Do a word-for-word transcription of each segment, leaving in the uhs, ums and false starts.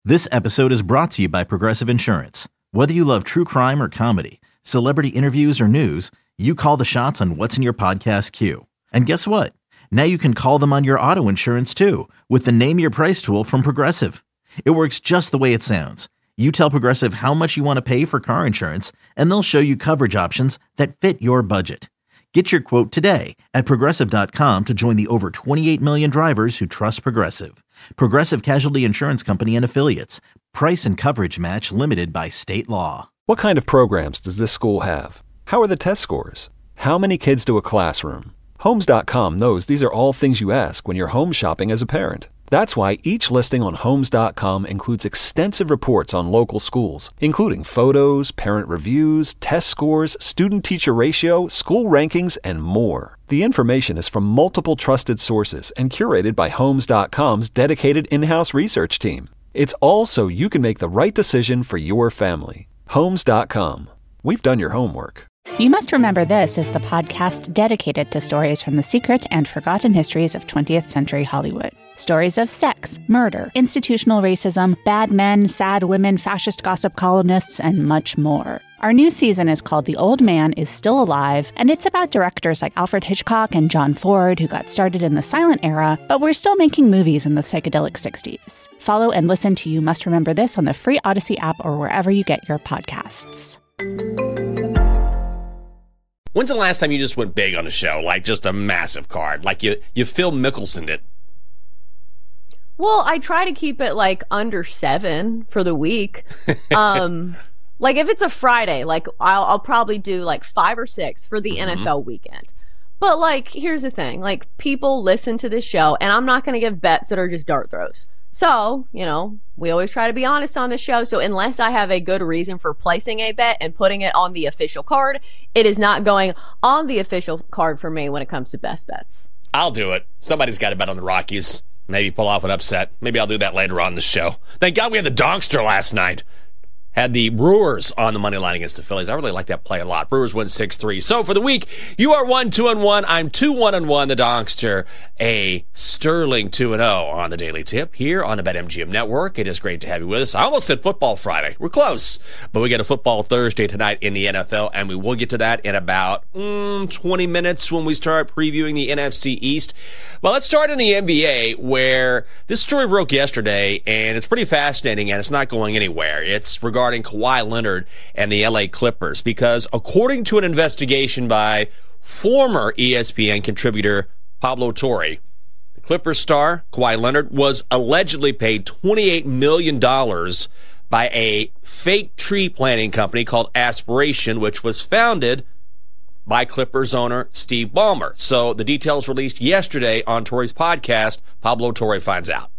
This episode is brought to you by Progressive Insurance. Whether you love true crime or comedy, celebrity interviews or news, you call the shots on what's in your podcast queue. And guess what? Now you can call them on your auto insurance too with the Name Your Price tool from Progressive. It works just the way it sounds. You tell Progressive how much you want to pay for car insurance, and they'll show you coverage options that fit your budget. Get your quote today at Progressive dot com to join the over twenty-eight million drivers who trust Progressive. Progressive Casualty Insurance Company and Affiliates. Price and coverage match limited by state law. What kind of programs does this school have? How are the test scores? How many kids to a classroom? Homes dot com knows these are all things you ask when you're home shopping as a parent. That's why each listing on Homes dot com includes extensive reports on local schools, including photos, parent reviews, test scores, student-teacher ratio, school rankings, and more. The information is from multiple trusted sources and curated by Homes dot com's dedicated in-house research team. It's all so you can make the right decision for your family. Homes dot com. We've done your homework. You Must Remember This is the podcast dedicated to stories from the secret and forgotten histories of twentieth century Hollywood. Stories of sex, murder, institutional racism, bad men, sad women, fascist gossip columnists, and much more. Our new season is called The Old Man Is Still Alive, and it's about directors like Alfred Hitchcock and John Ford who got started in the silent era, but were still making movies in the psychedelic sixties. Follow and listen to You Must Remember This on the free Odyssey app or wherever you get your podcasts. When's the last time you just went big on a show? Like just a massive card? Like you, you Phil Mickelson'd it? Well, I try to keep it like under seven for the week. Um, like if it's a Friday, like I'll, I'll probably do like five or six for the mm-hmm. N F L weekend. But like, here's the thing, like people listen to this show and I'm not going to give bets that are just dart throws. So, you know, we always try to be honest on the show. So unless I have a good reason for placing a bet and putting it on the official card, it is not going on the official card for me when it comes to best bets. I'll do it. Somebody's got to bet on the Rockies. Maybe pull off an upset. Maybe I'll do that later on in the show. Thank God we had the Donkster last night. Had the Brewers on the money line against the Phillies. I really like that play a lot. Brewers win six three. So for the week, you are one, two, and one. I'm two, one, and one. The Donkster, a sterling two and oh on the Daily Tip here on the BetMGM Network. It is great to have you with us. I almost said Football Friday. We're close. But we got a Football Thursday tonight in the N F L, and we will get to that in about mm, twenty minutes when we start previewing the N F C East. But let's start in the N B A, where this story broke yesterday, and it's pretty fascinating, and it's not going anywhere. It's regarding Kawhi Leonard and the L A Clippers, because according to an investigation by former E S P N contributor Pablo Torre, the Clippers star Kawhi Leonard was allegedly paid twenty-eight million dollars by a fake tree planting company called Aspiration, which was founded by Clippers owner Steve Ballmer. So the details released yesterday on Torre's podcast. Pablo Torre finds out.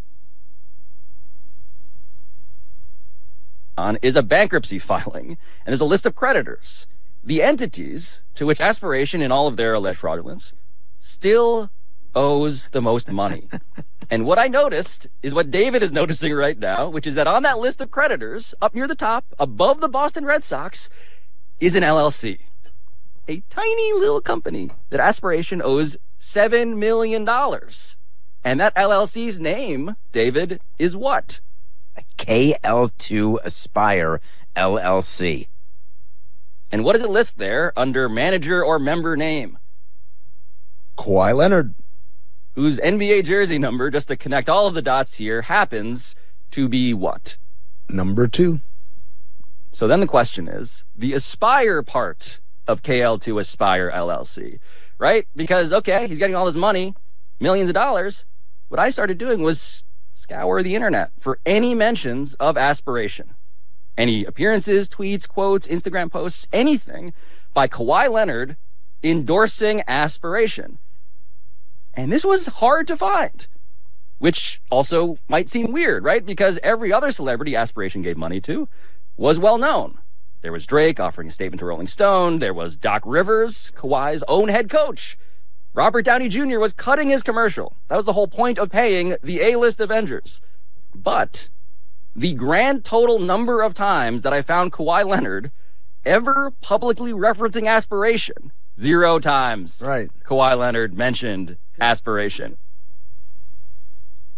On is a bankruptcy filing, and there's a list of creditors. The entities to which Aspiration, in all of their alleged fraudulence, still owes the most money. And what I noticed is what David is noticing right now, which is that on that list of creditors, up near the top, above the Boston Red Sox, is an L L C. A tiny little company that Aspiration owes seven million dollars. And that L L C's name, David, is what? K L two Aspire L L C. And what does it list there under manager or member name? Kawhi Leonard. Whose N B A jersey number, just to connect all of the dots here, happens to be what? Number two. So then the question is, the Aspire part of K L two Aspire L L C, right? Because, okay, he's getting all this money, millions of dollars. What I started doing was scour the internet for any mentions of Aspiration. Any appearances, tweets, quotes, Instagram posts, anything by Kawhi Leonard endorsing Aspiration. And this was hard to find, which also might seem weird, right? Because every other celebrity Aspiration gave money to was well known. There was Drake offering a statement to Rolling Stone. There was Doc Rivers, Kawhi's own head coach. Robert Downey Junior was cutting his commercial. That was the whole point of paying the A-list Avengers. But the grand total number of times that I found Kawhi Leonard ever publicly referencing Aspiration, zero times. Right. Kawhi Leonard mentioned Aspiration.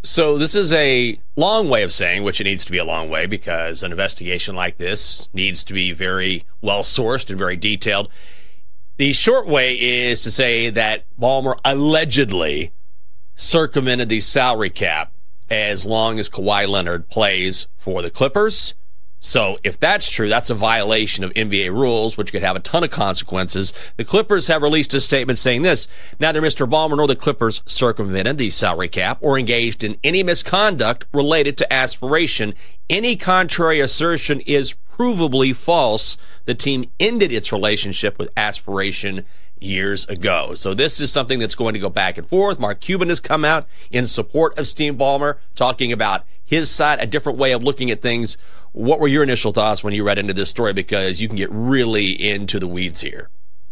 So this is a long way of saying, which it needs to be a long way because an investigation like this needs to be very well sourced and very detailed. The short way is to say that Ballmer allegedly circumvented the salary cap as long as Kawhi Leonard plays for the Clippers. So if that's true, that's a violation of N B A rules, which could have a ton of consequences. The Clippers have released a statement saying this: neither Mister Ballmer nor the Clippers circumvented the salary cap or engaged in any misconduct related to aspiration. Any contrary assertion is provably false. The team ended its relationship with aspiration years ago. So this is something that's going to go back and forth. Mark Cuban has come out in support of Steve Ballmer, talking about his side, a different way of looking at things. What were your initial thoughts when you read into this story? Because you can get really into the weeds here.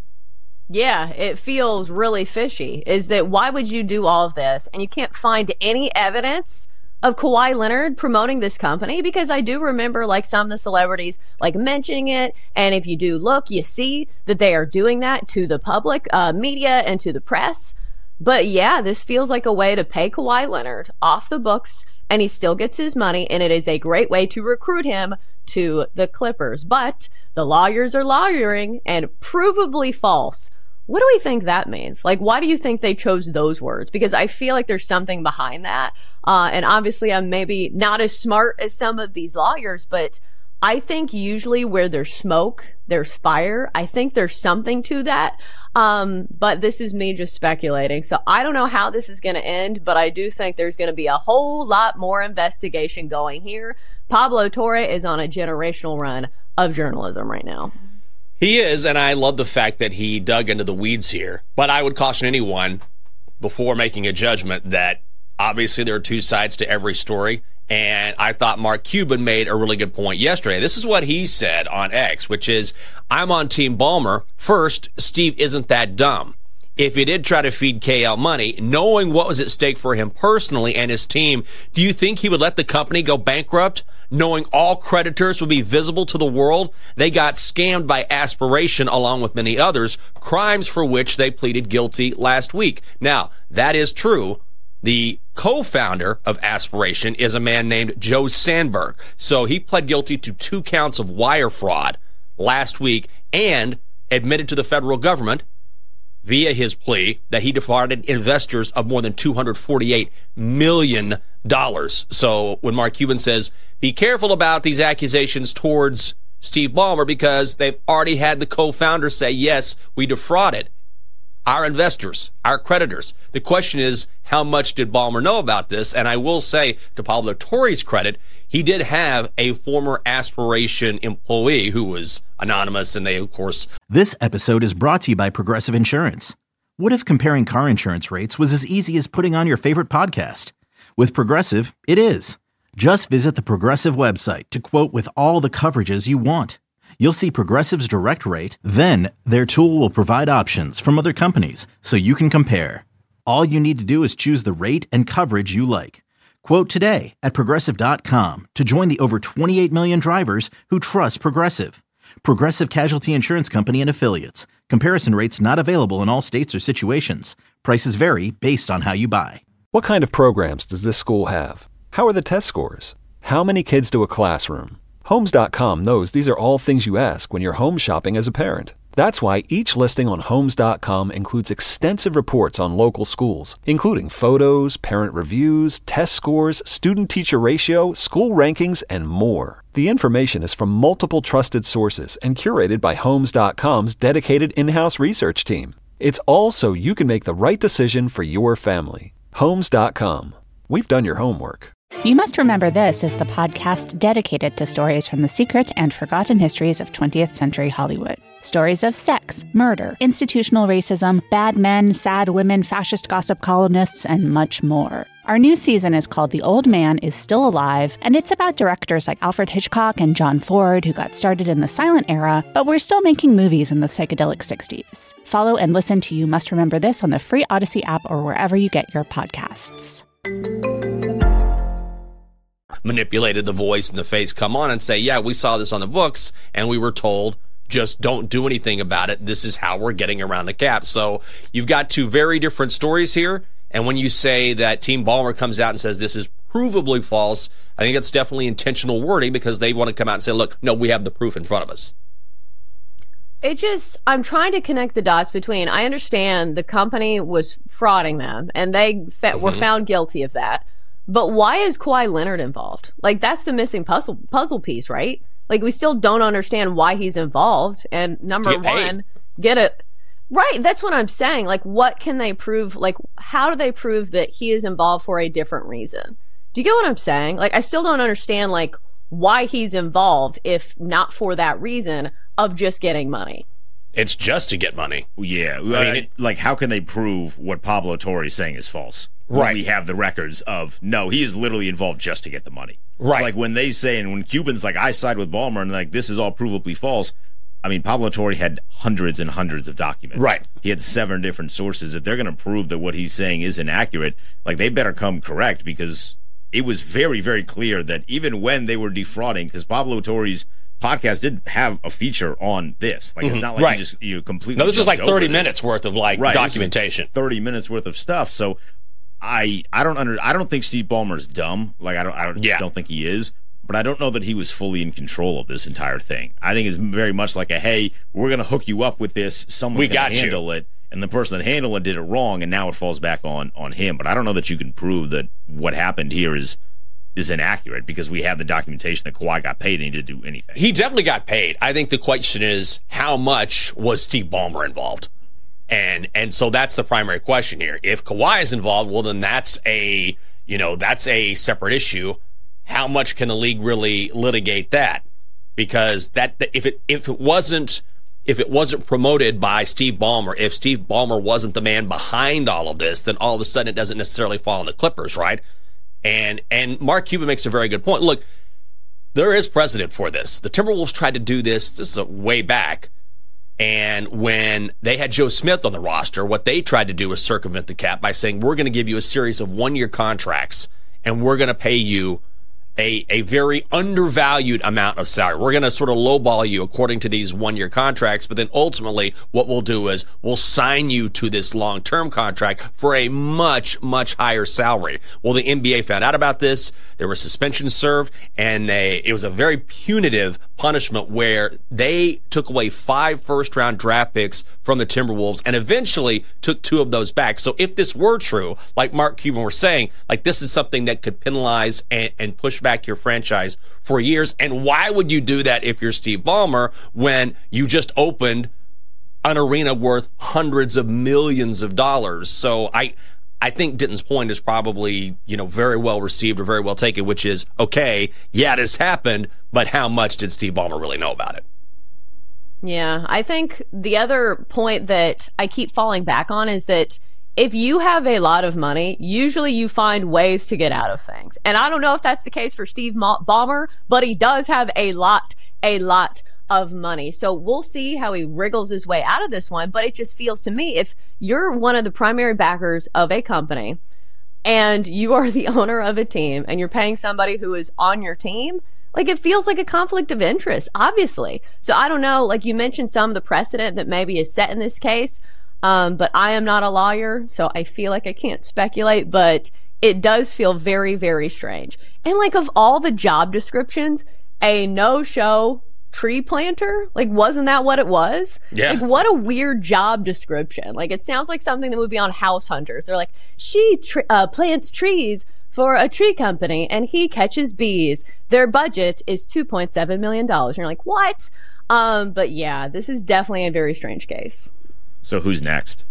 Yeah, it feels really fishy. Is that why would you do all of this and you can't find any evidence of Kawhi Leonard promoting this company? Because I do remember like some of the celebrities like mentioning it, and if you do look, you see that they are doing that to the public uh, media and to the press. But yeah, this feels like a way to pay Kawhi Leonard off the books, and he still gets his money, and it is a great way to recruit him to the Clippers. But the lawyers are lawyering, and provably false. What do we think that means? Like, why do you think they chose those words? Because I feel like there's something behind that. Uh, and obviously, I'm maybe not as smart as some of these lawyers, but I think usually where there's smoke, there's fire. I think there's something to that. Um, but this is me just speculating. So I don't know how this is going to end, but I do think there's going to be a whole lot more investigation going here. Pablo Torre is on a generational run of journalism right now. He is, and I love the fact that he dug into the weeds here. But I would caution anyone before making a judgment that obviously there are two sides to every story. And I thought Mark Cuban made a really good point yesterday. This is what he said on X, which is, I'm on Team Ballmer. First, Steve isn't that dumb. If he did try to feed K L money, knowing what was at stake for him personally and his team, do you think he would let the company go bankrupt, knowing all creditors would be visible to the world? They got scammed by Aspiration along with many others, crimes for which they pleaded guilty last week. Now, that is true. The co-founder of Aspiration is a man named Joe Sandberg. So he pled guilty to two counts of wire fraud last week and admitted to the federal government via his plea that he defrauded investors of more than two hundred forty-eight million dollars. So when Mark Cuban says, be careful about these accusations towards Steve Ballmer because they've already had the co-founder say, yes, we defrauded our investors, our creditors. The question is, how much did Ballmer know about this? And I will say, to Pablo Torre's credit, he did have a former Aspiration employee who was anonymous, and they, of course... This episode is brought to you by Progressive Insurance. What if comparing car insurance rates was as easy as putting on your favorite podcast? With Progressive, it is. Just visit the Progressive website to quote with all the coverages you want. You'll see Progressive's direct rate, then their tool will provide options from other companies so you can compare. All you need to do is choose the rate and coverage you like. Quote today at Progressive dot com to join the over twenty-eight million drivers who trust Progressive. Progressive Casualty Insurance Company and Affiliates. Comparison rates not available in all states or situations. Prices vary based on how you buy. What kind of programs does this school have? How are the test scores? How many kids do a classroom? Homes dot com knows these are all things you ask when you're home shopping as a parent. That's why each listing on Homes dot com includes extensive reports on local schools, including photos, parent reviews, test scores, student-teacher ratio, school rankings, and more. The information is from multiple trusted sources and curated by Homes dot com's dedicated in-house research team. It's all so you can make the right decision for your family. Homes dot com. We've done your homework. You Must Remember This is the podcast dedicated to stories from the secret and forgotten histories of twentieth century Hollywood. Stories of sex, murder, institutional racism, bad men, sad women, fascist gossip columnists, and much more. Our new season is called The Old Man is Still Alive, and it's about directors like Alfred Hitchcock and John Ford who got started in the silent era, but were still making movies in the psychedelic sixties. Follow and listen to You Must Remember This on the free Odyssey app or wherever you get your podcasts. Manipulated the voice and the face come on and say, yeah, we saw this on the books and we were told just don't do anything about it. This is how we're getting around the cap. So you've got two very different stories here, And when you say that Team Ballmer comes out and says this is provably false, I think that's definitely intentional wording because they want to come out and say, look, no, we have the proof in front of us. It just, I'm trying to connect the dots between, I understand the company was frauding them and they fe- mm-hmm. were found guilty of that. But why is Kawhi Leonard involved? Like, that's the missing puzzle puzzle piece, right? Like, we still don't understand why he's involved. And number get one, get it. Right, that's what I'm saying. Like, what can they prove? Like, how do they prove that he is involved for a different reason? Do you get what I'm saying? Like, I still don't understand, like, why he's involved if not for that reason of just getting money. It's just to get money. Yeah. I mean, mean, it, like, how can they prove what Pablo Torre is saying is false? Right. When we have the records of, no, he is literally involved just to get the money. Right. It's like when they say, and when Cuban's like, I side with Ballmer, and like, this is all provably false. I mean, Pablo Torre had hundreds and hundreds of documents. Right. He had seven different sources. If they're going to prove that what he's saying is inaccurate, like, they better come correct because it was very, very clear that even when they were defrauding, because Pablo Torre's podcast did have a feature on this. Like, mm-hmm. It's not like right. you just you know, completely. No, this is like thirty this. minutes worth of like right, documentation. Thirty minutes worth of stuff. So, I I don't under I don't think Steve Ballmer's dumb. Like, I don't I don't, yeah. don't think he is. But I don't know that he was fully in control of this entire thing. I think it's very much like a, hey, we're going to hook you up with this. Someone's going to handle you. it. And the person that handled it did it wrong, and now it falls back on on him. But I don't know that you can prove that what happened here is is inaccurate because we have the documentation that Kawhi got paid and he didn't do anything. He definitely got paid. I think the question is, how much was Steve Ballmer involved? And and so that's the primary question here. If Kawhi is involved, well, then that's a, you know, that's a separate issue. How much can the league really litigate that? Because that if it if it wasn't if it wasn't promoted by Steve Ballmer, if Steve Ballmer wasn't the man behind all of this, then all of a sudden it doesn't necessarily fall on the Clippers, right? And and Mark Cuban makes a very good point. Look, there is precedent for this. The Timberwolves tried to do this. This is a way back. And when they had Joe Smith on the roster, what they tried to do was circumvent the cap by saying, we're going to give you a series of one-year contracts, and we're going to pay you a a very undervalued amount of salary. We're going to sort of lowball you according to these one-year contracts, but then ultimately what we'll do is we'll sign you to this long-term contract for a much, much higher salary. Well, the N B A found out about this. There were suspensions served, and they, it was a very punitive punishment where they took away five first-round draft picks from the Timberwolves and eventually took two of those back. So if this were true, like Mark Cuban was saying, like this is something that could penalize and, and push back your franchise for years. And why would you do that if you're Steve Ballmer when you just opened an arena worth hundreds of millions of dollars? So I I think Denton's point is probably, you know, very well received or very well taken, which is, okay, yeah, this happened, but how much did Steve Ballmer really know about it? Yeah, I think the other point that I keep falling back on is that if you have a lot of money, usually you find ways to get out of things. And I don't know if that's the case for Steve Ballmer, but he does have a lot, a lot of money. So we'll see how he wriggles his way out of this one. But it just feels to me, if you're one of the primary backers of a company and you are the owner of a team and you're paying somebody who is on your team, like it feels like a conflict of interest, obviously. So I don't know, like you mentioned some of the precedent that maybe is set in this case. Um, but I am not a lawyer, so I feel like I can't speculate, but it does feel very, very strange. And like of all the job descriptions, a no-show tree planter, like wasn't that what it was? Yeah. Like what a weird job description. Like it sounds like something that would be on House Hunters. They're like, she tr- uh, plants trees for a tree company and he catches bees. Their budget is two point seven million dollars. And you're like, what? Um, but yeah, this is definitely a very strange case. So who's next?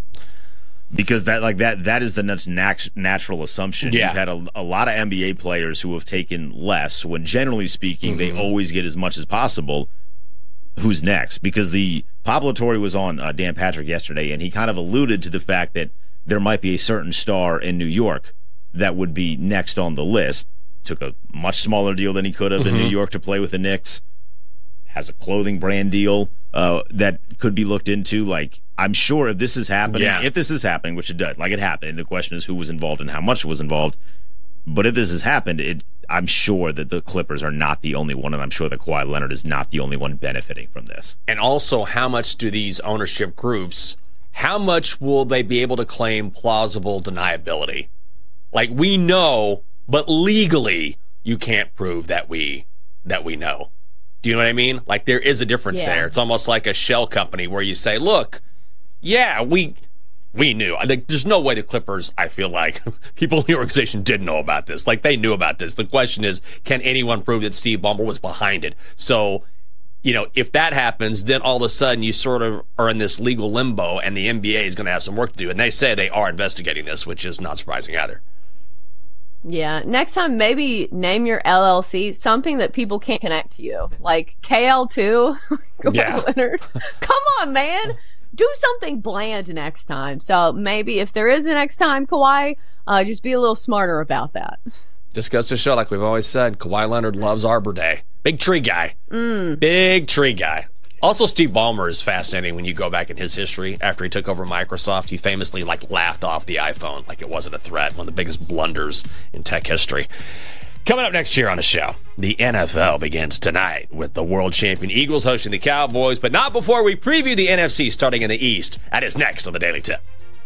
Because that like that that is the nat- natural assumption. Yeah. You've had a, a lot of N B A players who have taken less when generally speaking mm-hmm. they always get as much as possible. Who's next? Because the Pablo Torre was on uh, Dan Patrick yesterday and he kind of alluded to the fact that there might be a certain star in New York that would be next on the list. Took a much smaller deal than he could have mm-hmm. in New York to play with the Knicks. Has a clothing brand deal uh, that could be looked into. Like, I'm sure if this is happening, yeah. if this is happening, which it does, like it happened, the question is who was involved and how much was involved. But if this has happened, it, I'm sure that the Clippers are not the only one, and I'm sure that Kawhi Leonard is not the only one benefiting from this. And also, how much do these ownership groups how much will they be able to claim plausible deniability? Like, we know, but legally you can't prove that we that we know. Do you know what I mean? Like, there is a difference yeah. there. It's almost like a shell company where you say, look, yeah, we we knew. I think there's no way the Clippers, I feel like, people in the organization didn't know about this. Like, they knew about this. The question is, can anyone prove that Steve Ballmer was behind it? So, you know, if that happens, then all of a sudden you sort of are in this legal limbo, and the N B A is going to have some work to do. And they say they are investigating this, which is not surprising either. Yeah. Next time, maybe name your L L C something that people can't connect to you, like K L two. Yeah. Leonard. Come on, man. Do something bland next time. So maybe if there is a next time, Kawhi, uh, just be a little smarter about that. Just goes to show, like we've always said, Kawhi Leonard loves Arbor Day. Big tree guy. Mm. Big tree guy. Also, Steve Ballmer is fascinating when you go back in his history. After he took over Microsoft, he famously like laughed off the iPhone like it wasn't a threat. One of the biggest blunders in tech history. Coming up next year on the show, the N F L begins tonight with the world champion Eagles hosting the Cowboys, but not before we preview the N F C starting in the East. That is next on the Daily Tip.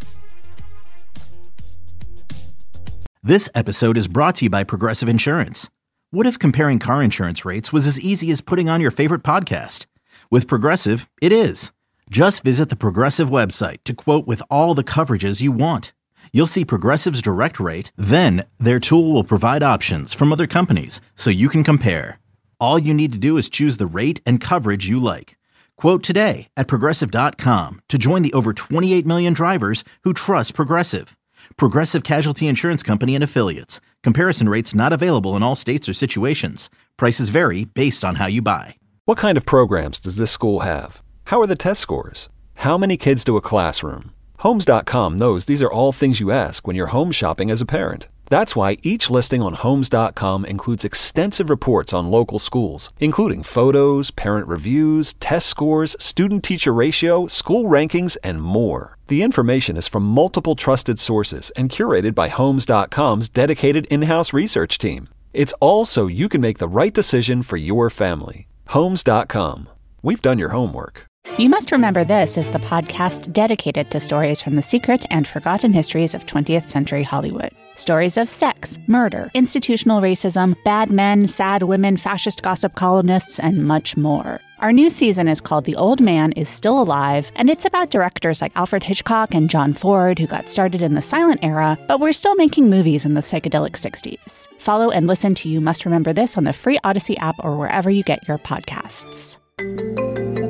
This episode is brought to you by Progressive Insurance. What if comparing car insurance rates was as easy as putting on your favorite podcast? With Progressive, it is. Just visit the Progressive website to quote with all the coverages you want. You'll see Progressive's direct rate, then their tool will provide options from other companies so you can compare. All you need to do is choose the rate and coverage you like. Quote today at Progressive dot com to join the over twenty-eight million drivers who trust Progressive. Progressive Casualty Insurance Company and Affiliates. Comparison rates not available in all states or situations. Prices vary based on how you buy. What kind of programs does this school have? How are the test scores? How many kids do a classroom? Homes dot com knows these are all things you ask when you're home shopping as a parent. That's why each listing on Homes dot com includes extensive reports on local schools, including photos, parent reviews, test scores, student-teacher ratio, school rankings, and more. The information is from multiple trusted sources and curated by Homes dot com's dedicated in-house research team. It's all so you can make the right decision for your family. Homes dot com. We've done your homework. You Must Remember This is the podcast dedicated to stories from the secret and forgotten histories of twentieth century Hollywood. Stories of sex, murder, institutional racism, bad men, sad women, fascist gossip columnists, and much more. Our new season is called The Old Man Is Still Alive, and it's about directors like Alfred Hitchcock and John Ford who got started in the silent era, but were still making movies in the psychedelic sixties. Follow and listen to You Must Remember This on the free Odyssey app or wherever you get your podcasts.